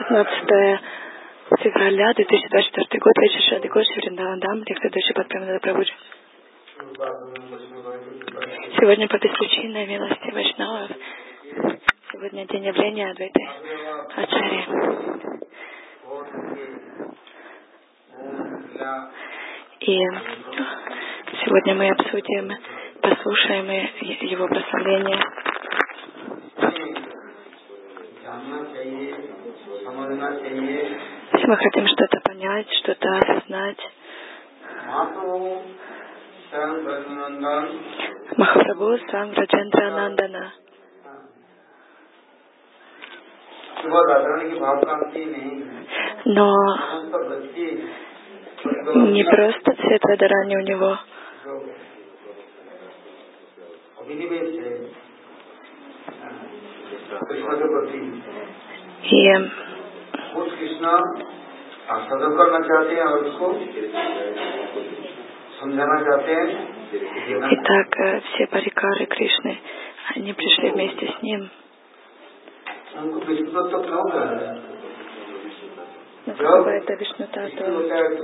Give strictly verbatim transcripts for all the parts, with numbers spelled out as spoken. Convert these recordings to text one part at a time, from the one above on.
двадцатое февраля две тысячи двадцать четвёртый год, вечер Шрады Гоши, Вриндаван, лекция Души Падпреманада Прабхуджи. Сегодня по беспричинной милости Вайшнавов. Сегодня день явления Адвайты Ачарьи. И сегодня мы обсудим, послушаем его прославление. Если мы хотим что-то понять, что-то осознать, Махапрабху Свам Раджендра Нандана. Но не просто цвет Радарани у него. И Итак, все парикары Кришны, они пришли вместе с ним. Насколько это Вишну Татва.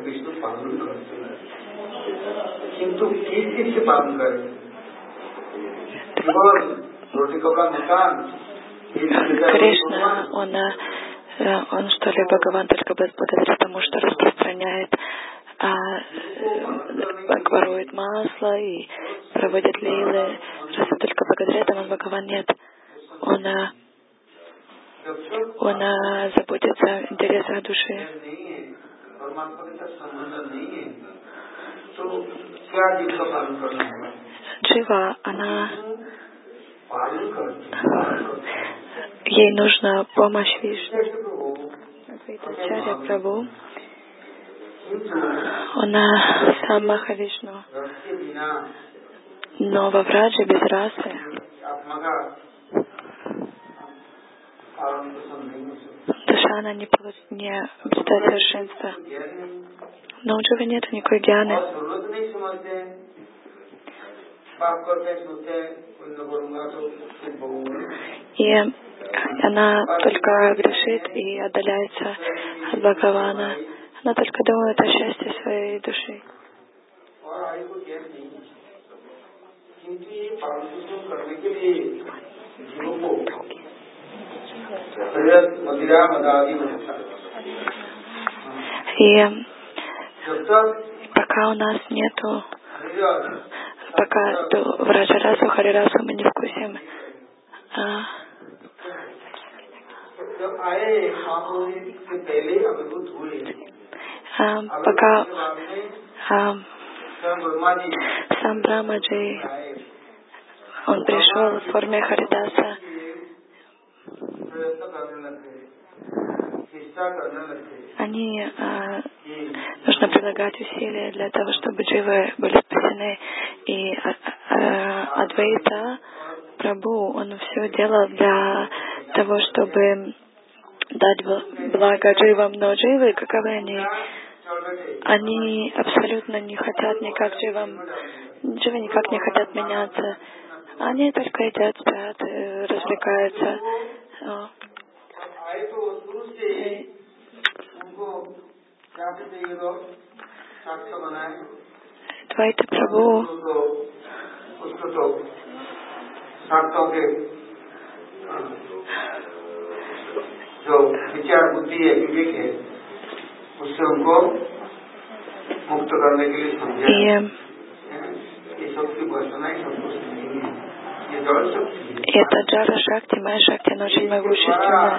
Кришна, он, он что ли, Бхагаван только благодаря тому, что распространяет, а, ворует масло и проводит лилы. Раз только благодаря этому Бхагаван нет. Он, он заботится о интересах души. Джива, она, ей нужна помощь Вишну. Адвайтачарья Прабху, он сам Махавишну. Но во Врадже без расы душа, она не, не обретает совершенства. Но у Дживы нет никакой гьяны. И она только грешит и отдаляется от Бхагавана. Она только думает о счастье своей души. И пока у нас нету, пока эту Враджарасу, Харирасу мы не вкусим, а, а, пока а, сам Брамаджи, он пришел в форме Харидаса, они, а, нужно прилагать усилия для того, чтобы дживы были спасены. И а, а, Адвайта Прабху, он все делал для того, чтобы дать благо дживам, но дживы, каковы они? Они абсолютно не хотят никак дживам, дживы никак не хотят меняться. Они только едят, спят, развлекаются. Адвайта Прабху и это Джара Шакти, Майя Шакти, она очень могущественная.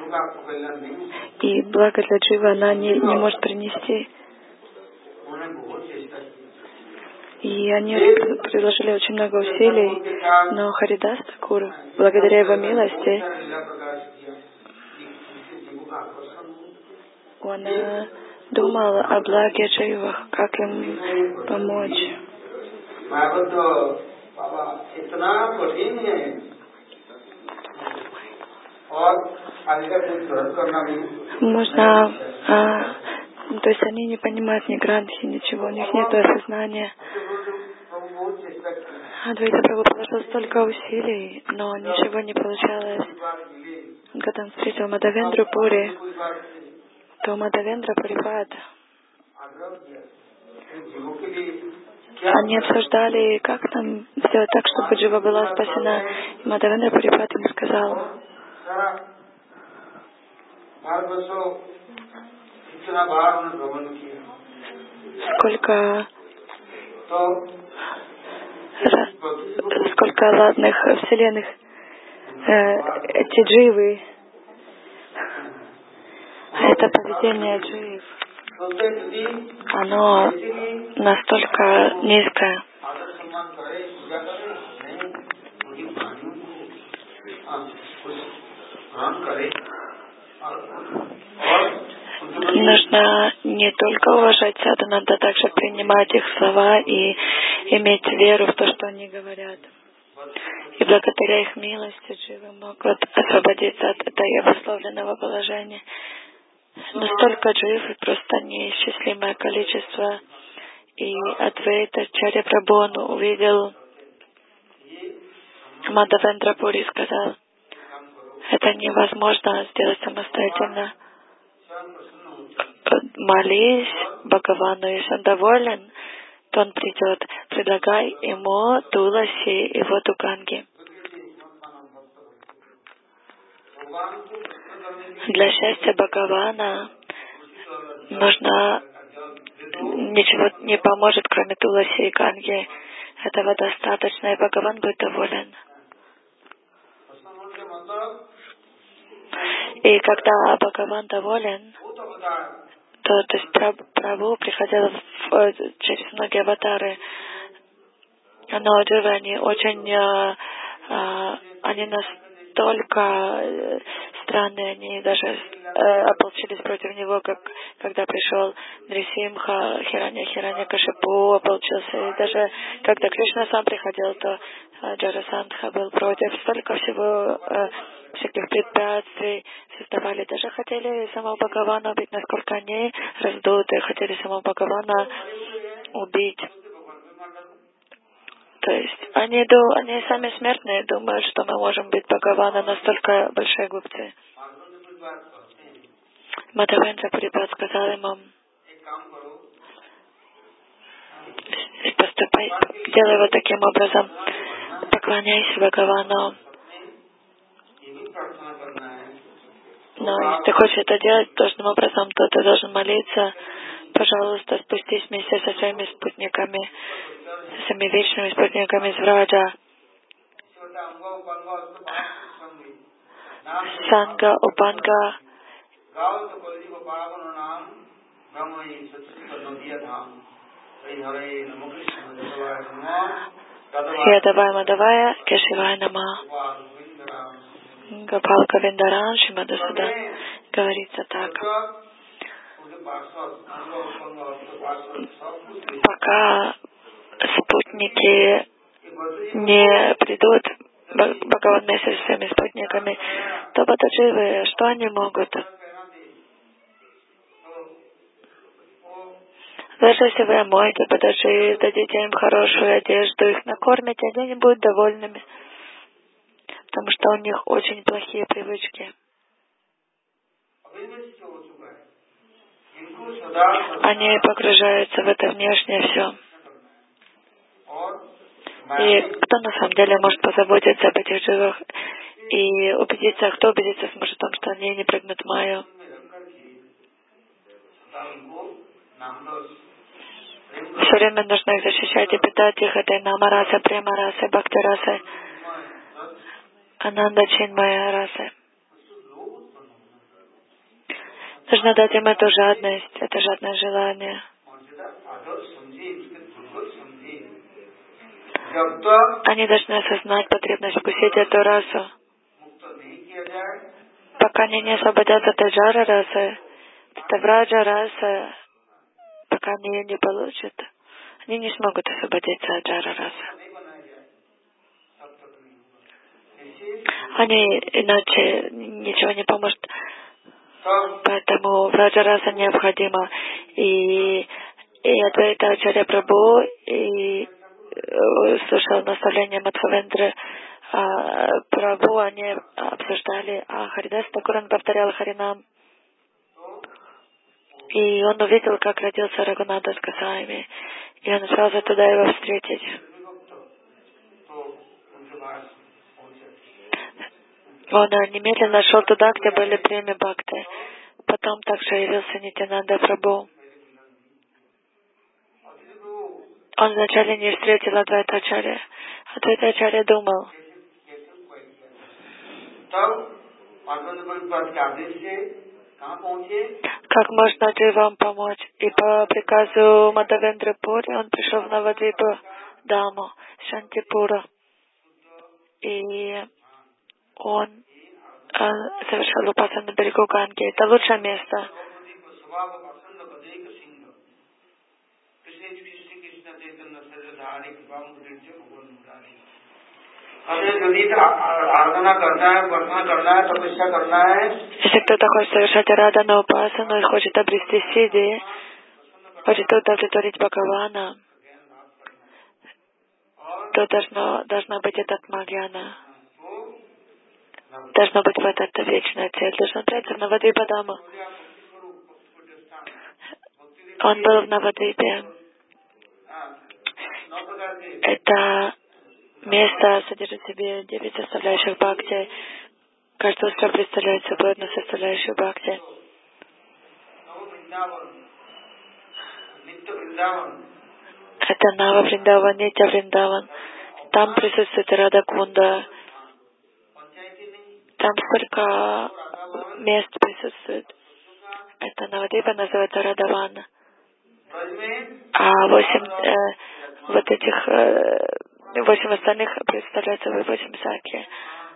И благо для Дживы она не, не может принести. И они приложили очень много усилий, но Харидас Такур, благодаря его милости, он думал о благе Дживах, как им помочь. Можно, а, то есть они не понимают ни гранти, ничего, у них нет осознания. Адвайта Прабху положил столько усилий, но ничего не получалось. когда он встретил Мадхавендру Пури, то Мадхавендра Парипад, они обсуждали, как нам сделать так, чтобы Джива была спасена. И Мадхавендра Парипад ему сказал: сколько сколько ладных вселенных э, эти дживы, это поведение джив, оно настолько низкое. Нужно не только уважать саду, надо также принимать их слова и иметь веру в то, что они говорят. И благодаря их милости дживы могут освободиться от этого обусловленного положения. Но столько джив, просто неисчислимое количество. И Адвайта Чарья Прабху, он увидел Мадхавендра Пури и сказал: это невозможно сделать самостоятельно. Молись Бхагавану, если он доволен, то он придет. Предлагай ему Туласи и воду Ганги. Для счастья Бхагавана нужно ничего не поможет, кроме Туласи и Ганги. Этого достаточно, и Бхагаван будет доволен. И когда Бхагаван доволен, то, то есть Прабху приходил в, через многие аватары, но дживы, они очень, э, э, они настолько странные, они даже э, ополчились против него, как когда пришел Нрисимха, Хиранья, Хиранья Кашипу ополчился, и даже когда Кришна сам приходил, то э, Джарасандха был против, столько всего э, всяких препятствий создавали, даже хотели самого Бхагавана убить, насколько они раздуты, хотели самого Бхагавана убить. То есть они, они сами смертные думают, что мы можем быть Бхагавана, настолько большие глупцы. Мадхавендра Парипад сказал ему: поступай, делай вот таким образом, поклоняйся Бхагавану. Но если ты хочешь это делать должным образом, то ты должен молиться: пожалуйста, спустись вместе со своими спутниками, со своими вечными спутниками из Враджа. Санга, Упанга, Ядавая Мадавая, Кешивая Нама, Гопалка Виндаран, Шимадасуда. Говорится так: пока спутники не придут, Бхагаван вместе со своими спутниками, то бададживы, что они могут? Даже если вы омоете бададжи, дадите им хорошую одежду, их накормите, они не будут довольными, потому что у них очень плохие привычки. Они погружаются в это внешнее все. И кто на самом деле может позаботиться об этих живых и убедиться, кто убедиться сможет в том, что они не прыгнут в Майю? Все время нужно их защищать и питать их этой намарасой, премарасой, бхакти-расой, ананда чинмая расой. Нужно дать им эту жадность, это жадное желание. Они должны осознать потребность вкусить эту расу. Пока они не освободятся от джара расы, от враджа расы, пока они ее не получат, они не смогут освободиться от джара расы. Они иначе ничего не поможет. Поэтому враджа раса необходима. И, и Адвайта Ачарья Прабху и слушал наставления Мадхавендры а, Прабху, они обсуждали, а Харидас Такур, он повторял Харинам. И он увидел, как родился Рагунатха с Госвами. И он сразу туда его встретить. Он немедленно шел туда, где были преми бхакты. Потом также явился Нитянанда Прабху. Он вначале не встретил Адвайтачарья. Адвайтачарья думал, как можно дживам помочь. И по приказу Мадавендры Пури он пришел в Навадвипу Даму, Шантипура. И он э, совершил упасану на берегу Ганги. Это лучшее место. Если кто-то хочет совершать арадхану, упасану и хочет обрести сидди, хочет удовлетворить Бхагавана, то должно, должна быть этот магьяна. Должно быть вот эта вечная цель. Должен отправиться в Навадвипа Даму. Он был в Навадвипе. Это место содержит в себе девять составляющих бхакти. Каждый остров представляет собой одну составляющую бхакти. Это Нава Вриндаван, Нитя Вриндаван. Там присутствует Рада Кунда. Там столько мест присутствует. Это Навадвипа называется Радаван. А восемь э, вот этих э, восемь остальных представляют собой восемь саки.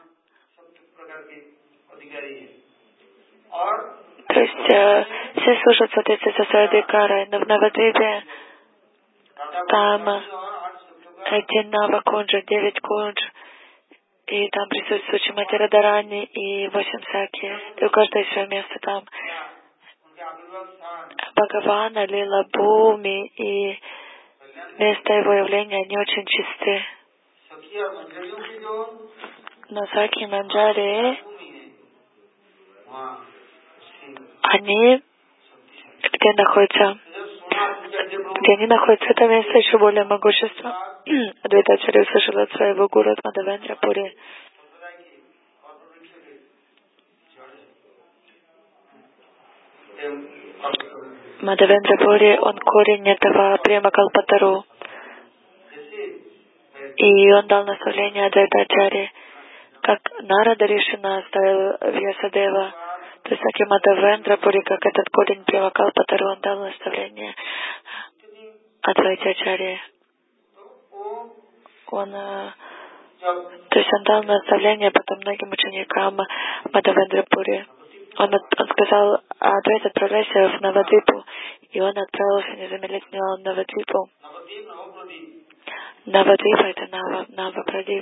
То есть э, все служат в соответствии со своей дикарой, но в Навадвипе там эти Нава Кунджа, девять кунджа, и там присутствуют Шримати Радарани и восемь саки, и у каждого есть свое место там. Бхагавана, Лила Бхуми и место его явления, они очень чисты. Но Саки и Манджари, они, где находятся, где они находятся, это место еще более могущество. Адвайтачарья услышал от своего гуру, от Мадавендра Пури. Мадавендра Пури, он корень этого према Калпатару. И он дал наставление Адвайтачарье, как Нарада Ришина оставил Вьясадева. То есть, так и Мадавендра Пури, как этот корень према Калпатару, он дал наставление Адвайтачарье. Он, то есть он дал наставление потом многим ученикам Мадавендра Пури. Он, он сказал, Адвайт, отправляйся в Навадвипу. И он отправился незамедлительно в Навадвипу. Навадвипа — это Нава, Нава Прадип.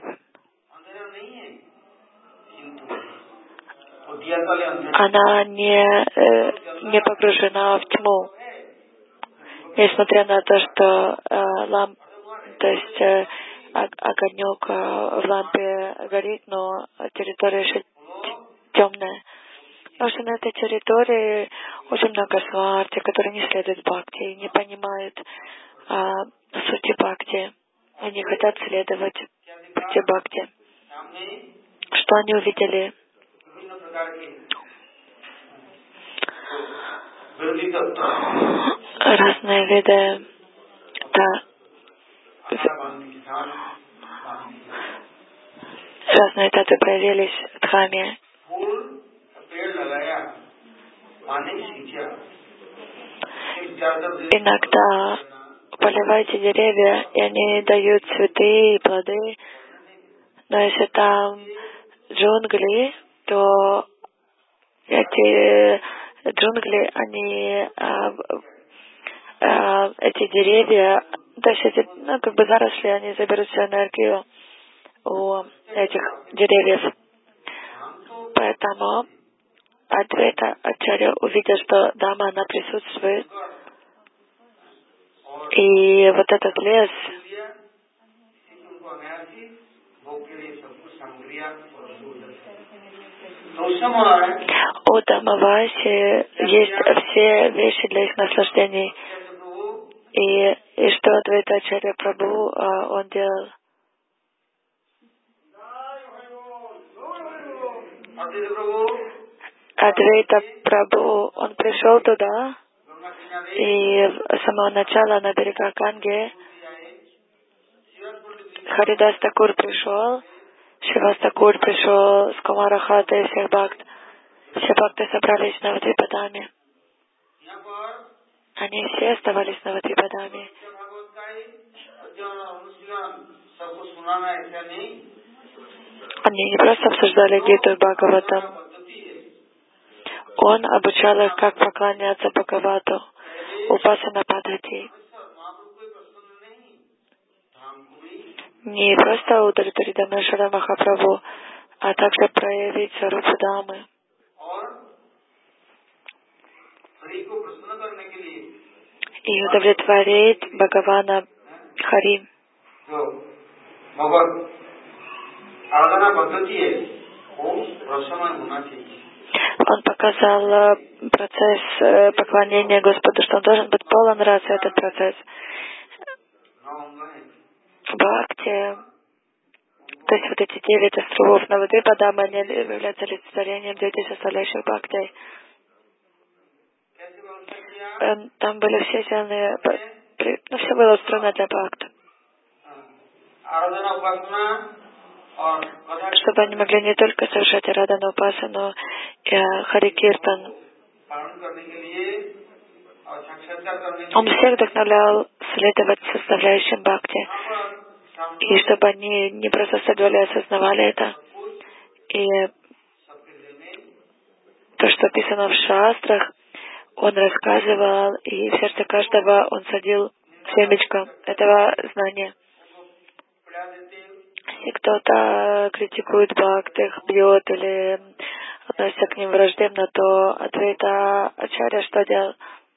Она не, э, не погружена в тьму. Несмотря на то, что э, ламп, то есть э, огонек э, в лампе горит, но территория еще темная. Потому что на этой территории очень много сварти, которые не следуют бхакти и не понимают а, сути бхакти. Они хотят следовать пути бхакти. Что они увидели? Разные виды, да, разные таты проявились в Дхаме. Иногда поливайте деревья, и они дают цветы и плоды, но если там джунгли, то эти джунгли, они а, а, эти деревья, то есть эти, ну, как бы заросли, они заберут всю энергию у этих деревьев. Поэтому Адвайта Ачарья, увидя, что Дама, она присутствует, и вот этот лес, У Дамаваси есть все вещи для их наслаждений. И, и что Адвайтачарья Прабху а, он делал? Адвайта Прабху, он пришел туда, и с самого начала на берегах Ганги Харидас Такур пришел, Шивас Такур пришел с Кумарахата и всех бхакт. Все бхакты собрались на Навадвипадаме. Они все оставались на Навадвипадаме. Они не просто обсуждали Гиту Бхагаватам. Он обучал их, как поклоняться Бхагавату, Упасана Падхати. Не просто удовлетворить Дамешвара Махапрабху, а также проявить Сварупу Дамы. И удовлетворить Бхагавана Хари. Он показал процесс поклонения Господу, что он должен быть полон раса, этот процесс. Бхакти, то есть вот эти девять островов Навадвипадамы, они являются олицетворением девяти составляющих Бхакти. Там были все сделаны, ну, все было устроено для Бхакти. Чтобы они могли не только совершать Арадану Упасану, и Хари Киртан. Он всех вдохновлял следовать составляющим Бхакти. И чтобы они не просто следовали, а осознавали это. И то, что описано в шастрах, он рассказывал, и в сердце каждого он садил семечко этого знания. Если кто-то критикует бхакти, их бьет или относится к ним враждебно, то Адвайта Ачарья что делал?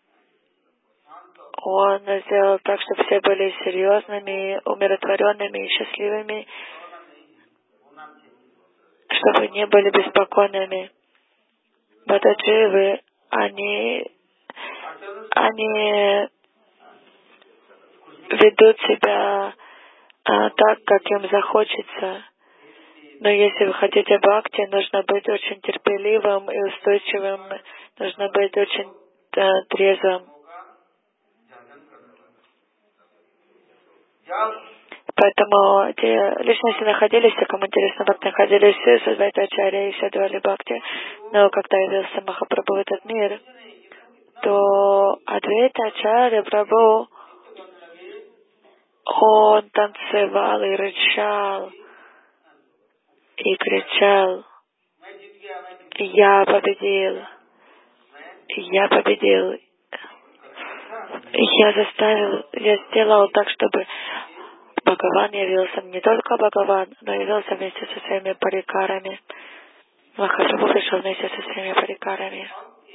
Он сделал так, чтобы все были серьезными, умиротворенными и счастливыми, чтобы не были беспокойными. Бададживы, они, они ведут себя а, так, как им захочется. Но если вы хотите бхакти, нужно быть очень терпеливым и устойчивым, нужно быть очень а, трезвым. Поэтому эти личности находились, кому интересно, бхакти находились с Адвайта Ачарьей и следовали бхакти. Но когда явился Махапрабху в этот мир, то Адвайта Ачарья Прабху, он танцевал и рычал, и кричал: «Я победил! Я победил! Я заставил, я сделал так, чтобы Бхагаван явился, не только Бхагаван, но явился вместе со своими парикарами. Махапрабху пришел вместе со своими парикарами.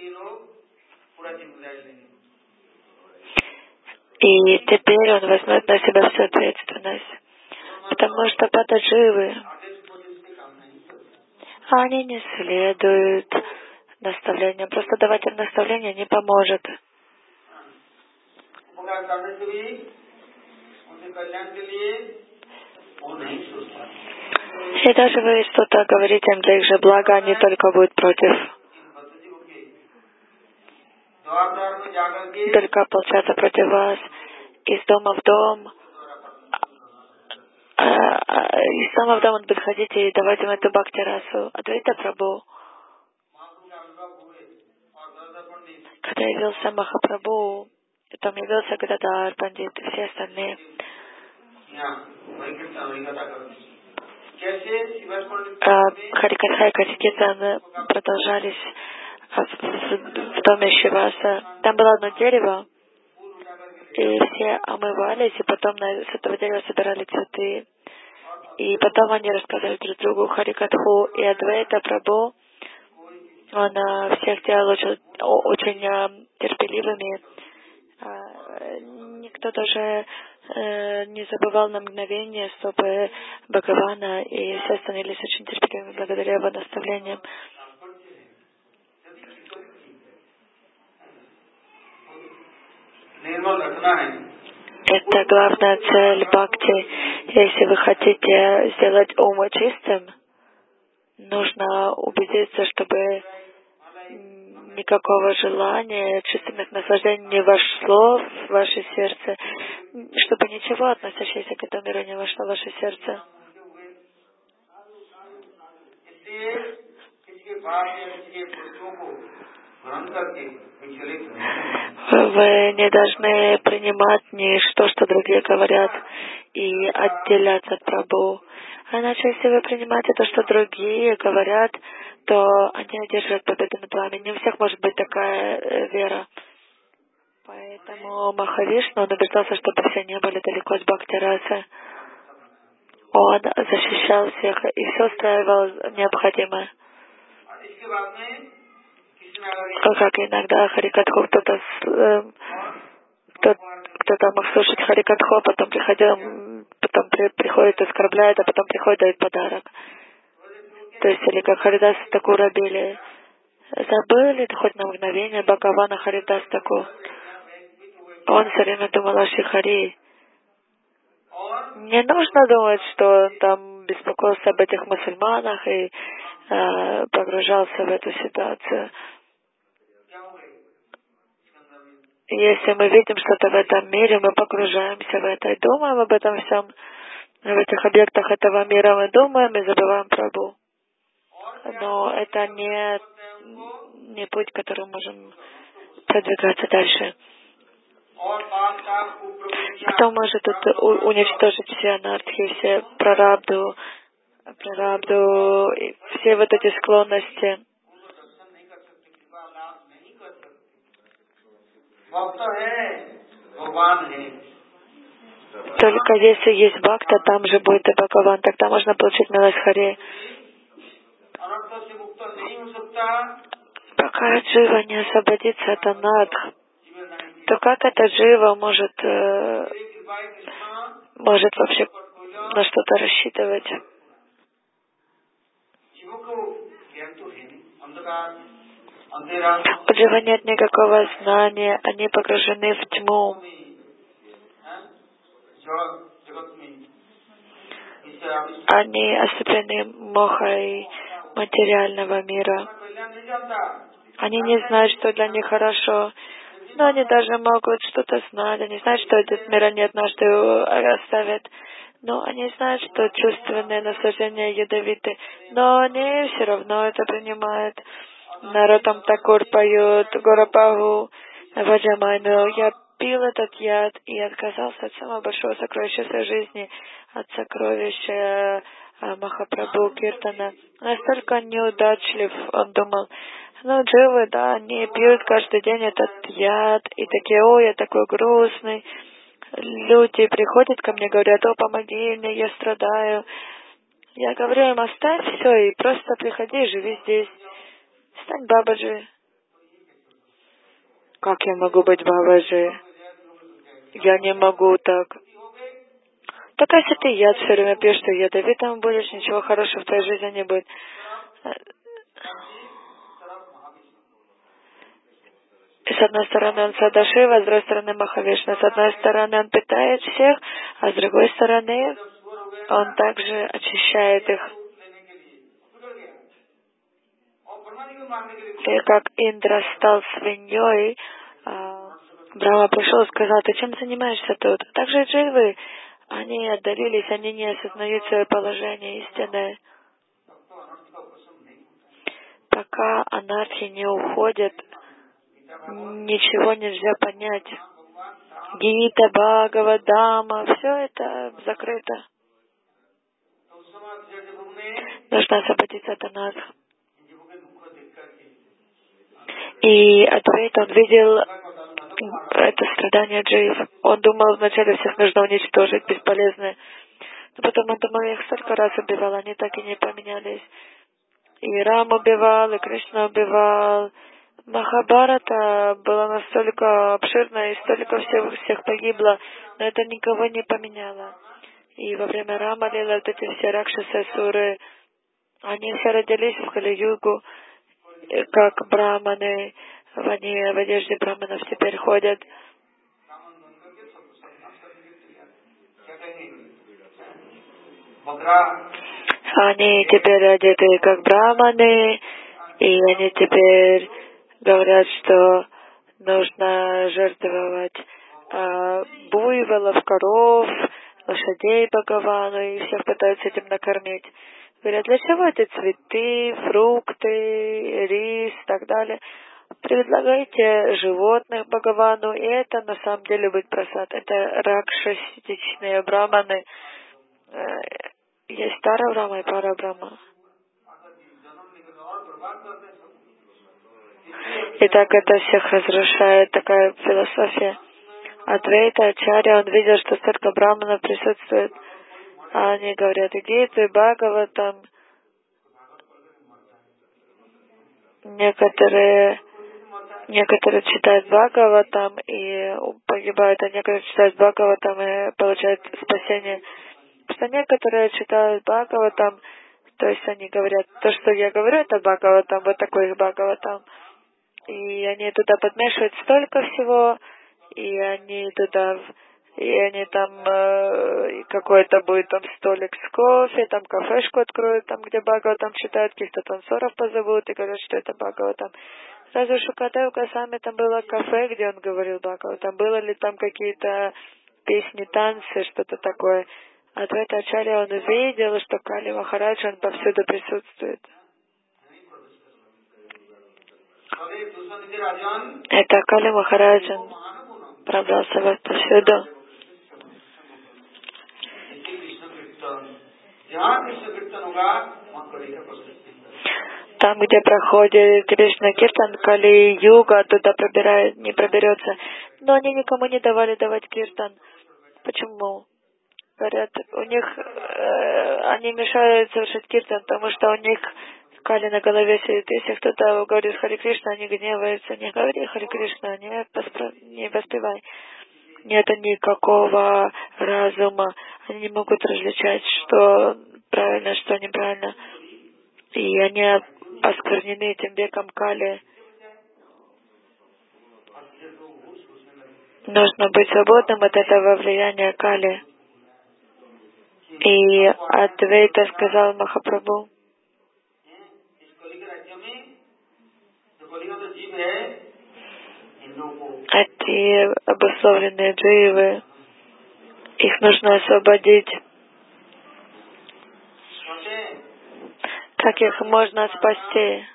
И теперь он возьмет на себя всю ответственность, потому что бададживы, они не следуют наставлениям. Просто давать им наставления не поможет. И даже вы что-то говорите им для их же блага, они только будут против. Только ополчаться против вас. Из дома в дом. Из дома в дом он будет ходить и давать им эту бхакти-расу. Адвайта Прабху. Когда явился Махапрабху, там явился Гададар, Пандит и все остальные. Харикатха и Катикитан продолжались в доме Шиваса. Там было одно дерево, и все омывались, и потом с этого дерева собирали цветы. И потом они рассказывали друг другу Харикатху, и Адвайта Прабху, он всех делал очень, очень терпеливыми. Никто даже э, не забывал на мгновение стопы Бхагавана, и все становились очень терпеливыми благодаря его наставлениям. Это главная цель бхакти. Если вы хотите сделать ум чистым, нужно убедиться, чтобы никакого желания, чувственных наслаждений не вошло в ваше сердце, чтобы ничего, относящееся к этому миру, не вошло в ваше сердце. Вы не должны принимать ничто, что другие говорят, и отделяться от Прабху. Иначе, если вы принимаете то, что другие говорят, то они одерживают победу над вами. Не у всех может быть такая э, вера. Поэтому Махавишну, он убеждался, чтобы все не были далеко от Бхакти-расы. Он защищал всех и все устраивал необходимое. Как иногда Харикатху кто-то э, кто, кто-то мог слушать Харикатху, потом приходил, потом при, приходит и оскорбляет, а потом приходит и дает подарок. То есть, или как Харидас Такур Рабили. Забыли хоть на мгновение Бхагавана Харидас Такур. Он все время думал о Шихари. Не нужно думать, что он там беспокоился об этих мусульманах и э, погружался в эту ситуацию. Если мы видим что-то в этом мире, мы погружаемся в это и думаем об этом всем. В этих объектах этого мира мы думаем и забываем Прабху. Но это не, не путь, которым можем продвигаться дальше. Кто может тут уничтожить все анархии, все прарабду, прарабду, и все вот эти склонности? Только если есть бхакта, там же будет и Бхагаван, тогда можно получить милость Хари. Пока джива не освободится от анарх, то как эта джива может, э, может вообще на что-то рассчитывать? У джива нет никакого знания, они погружены в тьму. Они ослеплены мохой материального мира. Они не знают, что для них хорошо, но они даже могут что-то знать. Они знают, что этот мир они однажды оставят. Но они знают, что чувственные наслаждения ядовиты. Но они все равно это принимают. Наротам Такур поет Горапагу, Ваджамайну. Я пил этот яд и отказался от самого большого сокровища своей жизни, от сокровища Махапрабху Киртана. Настолько неудачлив, он думал. Ну, дживы, да, они пьют каждый день этот яд, и такие, ой, я такой грустный. Люди приходят ко мне, говорят, о, помоги мне, я страдаю. Я говорю им, оставь все и просто приходи, живи здесь. Стань Бабаджи. Как я могу быть Бабаджи? Я не могу так. Так если ты яд все время пьешь, что ядовитым будешь, ничего хорошего в твоей жизни не будет. И с одной стороны он Садашива, а с другой стороны Махавишна. С одной стороны он питает всех, а с другой стороны он также очищает их. И как Индра стал свиньей, Брахма пришел и сказал, ты чем занимаешься тут? Также и дживы, они отдалились, они не осознают свое положение истинное. Пока анархи не уходят, ничего нельзя понять. Гита, Бхагавадама, все это закрыто. Нужно освободиться от анарх. И Адвайта, он видел это страдание джив. Он думал, вначале всех нужно уничтожить, бесполезно. Но потом он думал, я их столько раз убивал, они так и не поменялись. И Рам убивал, и Кришна убивал, Махабхарата была настолько обширна и столько всех, всех погибло, но это никого не поменяло. И во время Рама Лилы вот эти все ракшасы, асуры, они все родились в Кали-югу, как браманы, они в одежде браманов теперь ходят. Они теперь одеты как браманы, и они теперь говорят, что нужно жертвовать э, буйволов, коров, лошадей Бхагавану, и всех пытаются этим накормить. Говорят, для чего эти цветы, фрукты, рис и так далее? Предлагайте животных Бхагавану, и это на самом деле будет прасад. Это ракшасичные браманы. Есть Тара Брахма и Пара Брахма. И так это всех разрушает, такая философия. Адвайта Ачарья, он видел, что столько браманов присутствует. А они говорят, Гиты, Бхагаватам. Некоторые, некоторые читают Бхагаватам и погибают, а некоторые читают Бхагаватам и получают спасение. Потому что некоторые читают Бхагаватам, то есть они говорят, то, что я говорю, это Бхагаватам, вот такой их Бхагаватам. И они туда подмешивают столько всего, и они туда, и они там, э, какой-то будет там столик с кофе, там кафешку откроют, там, где Бхагаватам читают, каких-то танцоров позовут и говорят, что это Бхагаватам. Разве Шукадева Госвами там было кафе, где он говорил Бхагаватам? Было ли там какие-то песни, танцы, что-то такое? Адвайта Ачарья, он увидел, что Кали Махарадж, он повсюду присутствует. Это Кали Махараджан пробрался вот повсюду. Там, где проходит Кришна Киртан, Кали Юга, туда пробирает, не проберется. Но они никому не давали давать Киртан. Почему? Говорят, у них, э, они мешают совершить Киртан, потому что у них Кали на голове сидит. Если кто-то говорит Хари Кришна, они гневаются. Не говори Хари Кришна, не, поспро... не воспевай. Нет никакого разума. Они не могут различать, что правильно, что неправильно. И они осквернены этим веком Кали. Нужно быть свободным от этого влияния Кали. И Адвайта сказал Махапрабху, эти обусловленные дживы, их нужно освободить. Как их можно спасти?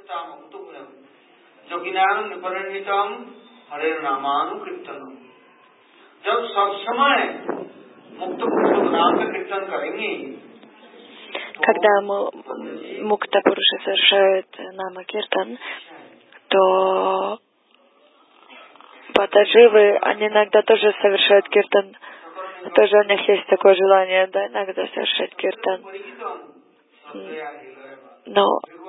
Когда Мукта Пуруша совершает Нама Киртан, то Патадживы, они иногда тоже совершают Киртан. Тоже у них есть такое желание, да, иногда совершать Киртан. Но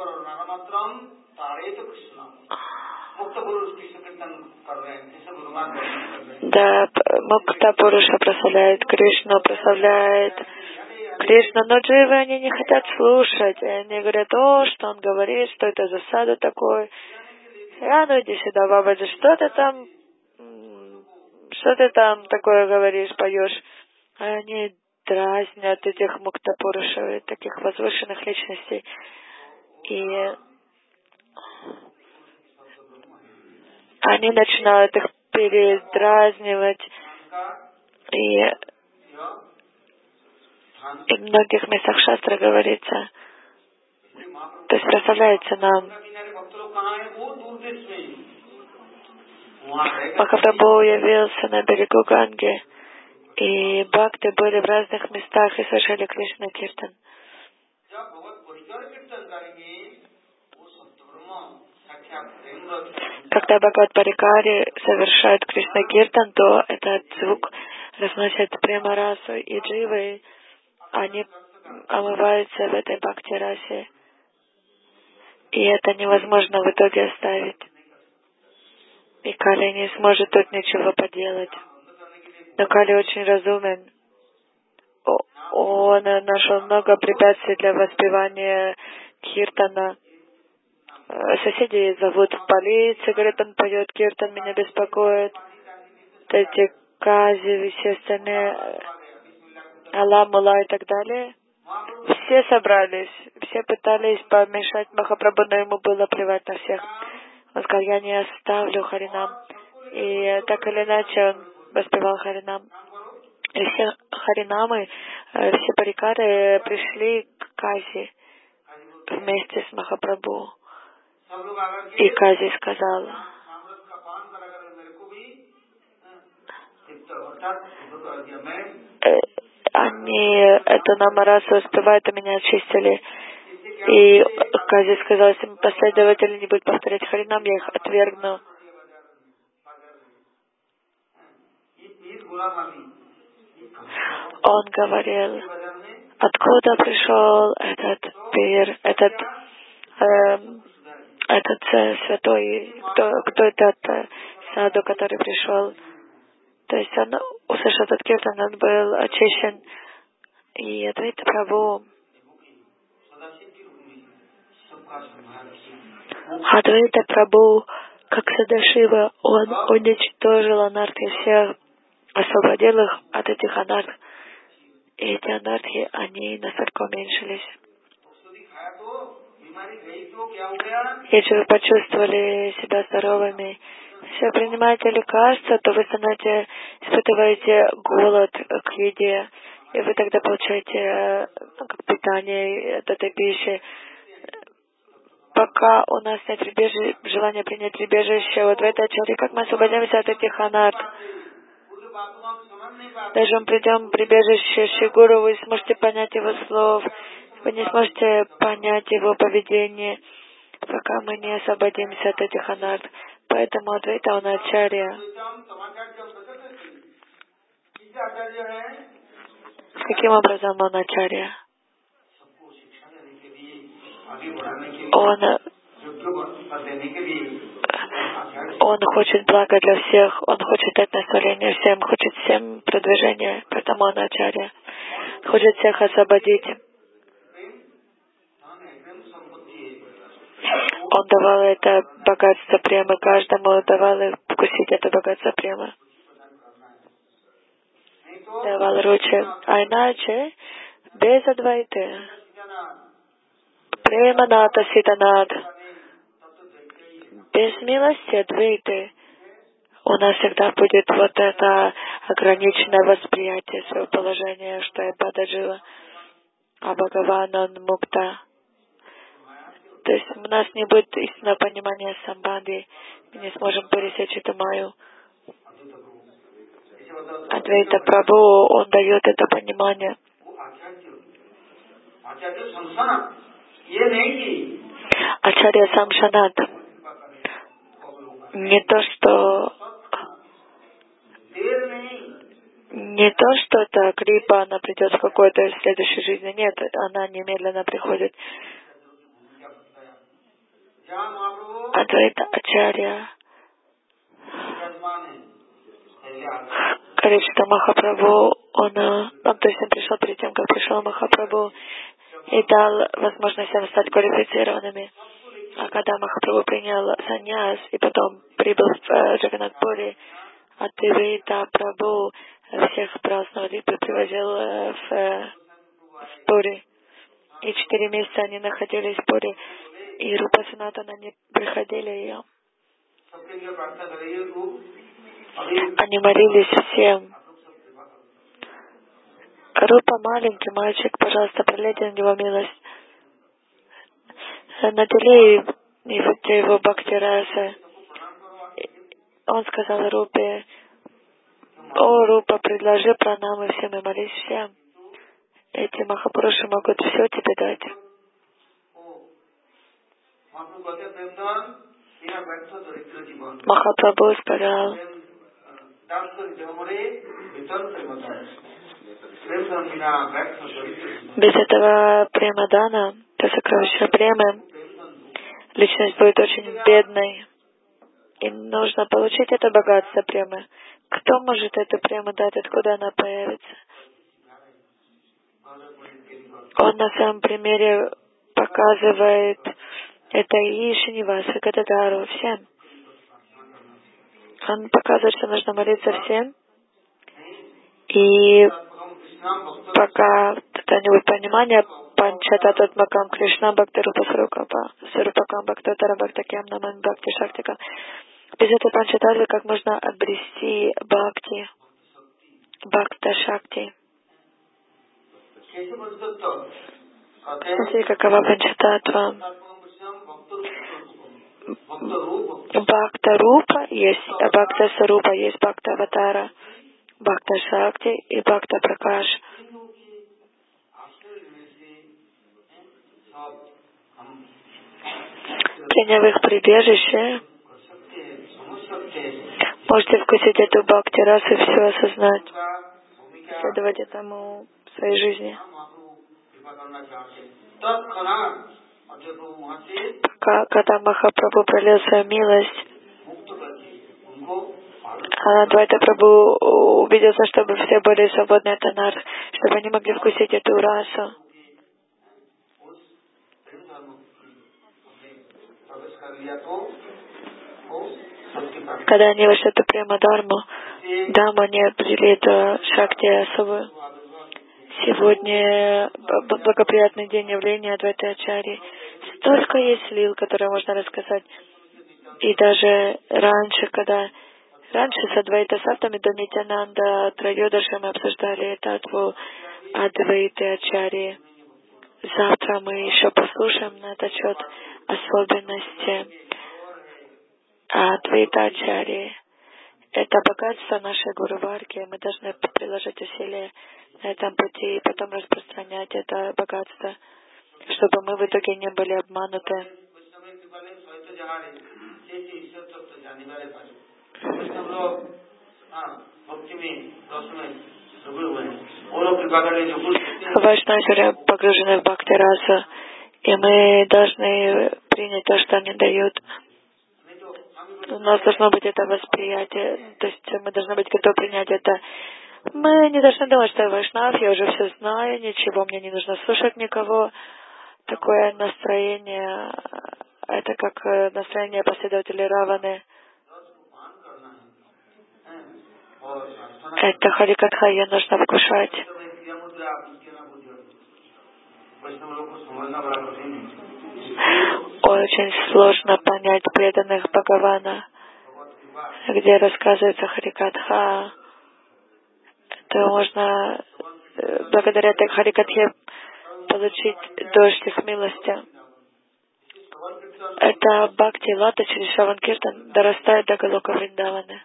да, Мукта Пуруша прославляет Кришну, прославляет Кришну, но дживы, они не хотят слушать. И они говорят, о, что он говорит, что это за саду такой. А ну иди сюда, Бабаджи, что ты там, что ты там такое говоришь, поешь? А они дразнят этих Мукта Пурушев, таких возвышенных личностей. И они начинают их передразнивать. И, и в многих местах шастра говорится, то есть представляется нам, Махапрабху явился на берегу Ганги, и бхакты были в разных местах и совершали Кришна Киртан. Когда Бхагават Парикари совершают Кришна Киртан, то этот звук разносит према расу, и дживы, они омываются в этой бхакти расе. И это невозможно в итоге оставить. и Кали не сможет тут ничего поделать. Но Кали очень разумен. Он нашел много препятствий для воспевания киртана. Соседи зовут в полицию, говорят, он поет киртан, меня беспокоит. Эти Кази, все остальные, Алла, Мула и так далее. Все собрались, все пытались помешать Махапрабху, но ему было плевать на всех. Он сказал, я не оставлю Харинам. И так или иначе он воспевал Харинам. И все Харинамы, все парикары пришли к Кази вместе с Махапрабху. И Кази сказал, они эту намарасу успевают, а меня очистили. И Кази сказал, если последователи не будут повторять Харинам, я их отвергну. Он говорил, откуда пришел этот пир, этот, э, этот э, святой, кто, кто этот э, саду, который пришел. То есть он услышал этот киртан, он был очищен. И Адвайта Прабху, Адвайта Прабху, как Садашива, он уничтожил анархи всех, освободил их от этих анарх. И эти анархи, они настолько уменьшились. Если вы почувствовали себя здоровыми, если вы принимаете лекарства, то вы становитесь, испытываете голод к еде, и вы тогда получаете ну, как питание от этой пищи. Пока у нас нет прибежи... желания принять прибежище вот в этой очереди, как мы освободимся от этих анарх? Даже мы придем в прибежище Шигуру, вы сможете понять его слов, вы не сможете понять его поведение, пока мы не освободимся от этих анарх. Поэтому Адвайта он ачарья. Каким образом он ачарья? Он, он хочет блага для всех, он хочет дать наставление всем, хочет всем продвижения, поэтому он ачарья. Хочет всех освободить. Он давал это богатство премы каждому, давал вкусить это богатство премы. Давал ручи. А иначе, без Адвайты, преманата ситанат, без милости Адвайты, у нас всегда будет вот это ограниченное восприятие своего положения, что я пададжива, а Бхагаван он мукта. То есть у нас не будет истинного понимания самбанди, мы не сможем пересечь эту майю. Адвайта Прабху, он дает это понимание. Ачарья Самшанат. Не то, что не то, что это крипа, она придет в какой-то следующей жизни. Нет, она немедленно приходит. Адвайта Ачарья говорит, что Махапрабху, он, он, то есть он пришел перед тем, как пришел Махапрабху, и дал возможность всем стать квалифицированными. А когда Махапрабху принял саньяс и потом прибыл в э, Джаганнатпури, Адвайта Прабху всех праздновали, привозил э, в, э, в Пури. И четыре месяца они находились в Пури, и Рупа Санатана не приходили ее. Они молились всем. Рупа маленький мальчик, пожалуйста, пролейте на него милость. Надели его, его бхакти-расы. Он сказал Рупе, о, Рупа, предложи пранамы всем и молись всем. Эти махапуруши могут все тебе дать. Махапрабху сказал, без этого премадана, то сокровища премы, личность будет очень бедной. И нужно получить это богатство премы. Кто может эту прему дать, откуда она появится? Он на своем примере показывает это и Шиниваса, Гададару, всем. Он показывает, что нужно молиться всем. И пока это не будет понимания, Панчататат Макам Кришна Бхактарупа Сарукапа Сарупакам Бхактатара Бхактакям Наман Бхакти Шактика. Без этой Панчататы как можно обрести Бхакти, Бхакта Шакти. Смотрите, какова Панчататва. Бхакта Рупа есть, Бхакта Сарупа есть, Бхакта Аватара, Бхакта Шакти и Бхакта Пракаш. Приняв их прибежище, можете вкусить эту бхакти раз и все осознать, следовать этому в своей жизни. Пока, когда Махапрабху пролил свою милость, Адвайта Прабху убедился, чтобы все были свободны от анарх, чтобы они могли вкусить эту расу. Когда они вошли в эту прему дарму, даму они обрели эту шакти особую. Сегодня благоприятный день явления Адвайта Ачарьи. Столько есть лил, которые можно рассказать. И даже раньше, когда раньше с Адвайта Саттами до Нитянанда Трайодаша мы обсуждали татву Адвайты Ачарьи. Завтра мы еще послушаем на этот счет особенности Адвайта Ачарьи. Это богатство нашей Гуру Варги. Мы должны приложить усилия на этом пути и потом распространять это богатство, чтобы мы в итоге не были обмануты. Вайшнавы погружены в бхакти-расу, и мы должны принять то, что они дают. У нас должно быть это восприятие, то есть мы должны быть готовы принять это. Мы не должны думать, что я вайшнав, я уже все знаю, ничего, мне не нужно слушать никого. Такое настроение, это как настроение последователей Раваны. Это Харикатхая нужно вкушать. Очень сложно понять преданных Бхагавана, где рассказывается Харикатха. Это можно благодаря этой Харикатхе получить дождь их милости. Это Бхакти Лата через Шраван Киртан дорастает до Галока Вриндаваны.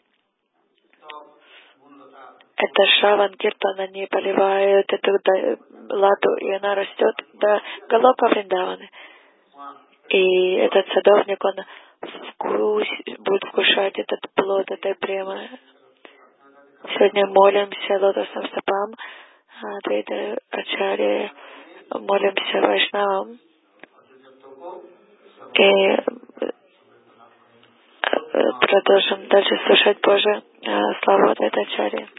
Это Шраван Киртан, они поливают эту лату, и она растет до Галока Вриндаваны. И этот садовник, он вкус, будет вкушать этот плод этой премы. Сегодня молимся лотосным стопам Адвайты Ачарьи, молимся Вайшнавам и продолжим дальше слушать позже славу Адвайты Ачарьи.